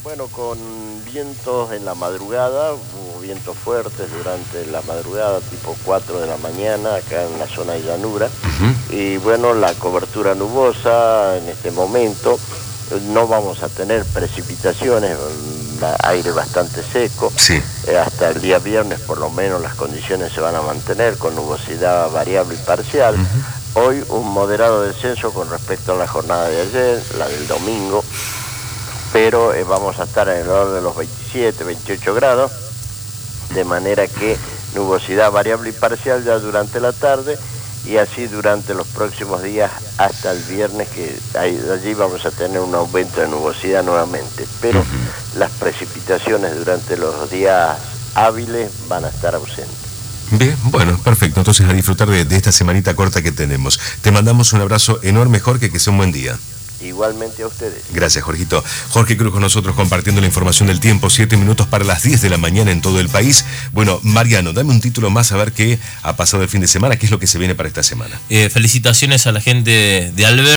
Bueno, con vientos en la madrugada, hubo vientos fuertes durante la madrugada, tipo 4 de la mañana, acá en la zona de llanura. Y bueno, la cobertura nubosa en este momento, no vamos a tener precipitaciones, aire bastante seco. Sí. Hasta el día viernes por lo menos las condiciones se van a mantener con nubosidad variable y parcial. Hoy un moderado descenso con respecto a la jornada de ayer, la del domingo, pero vamos a estar en el orden de los 27, 28 grados, de manera que nubosidad variable y parcial ya durante la tarde, y así durante los próximos días hasta el viernes, que allí vamos a tener un aumento de nubosidad nuevamente, pero las precipitaciones durante los días hábiles van a estar ausentes. Bien, bueno, perfecto. Entonces a disfrutar de esta semanita corta que tenemos. Te mandamos un abrazo enorme, Jorge, que sea un buen día. Igualmente a ustedes. Gracias, Jorgito. Jorge Cruz con nosotros compartiendo la información del tiempo, 7 minutos para las 10 de la mañana en todo el país. Bueno, Mariano, dame un título más a ver qué ha pasado el fin de semana, qué es lo que se viene para esta semana. Felicitaciones a la gente de Alberto.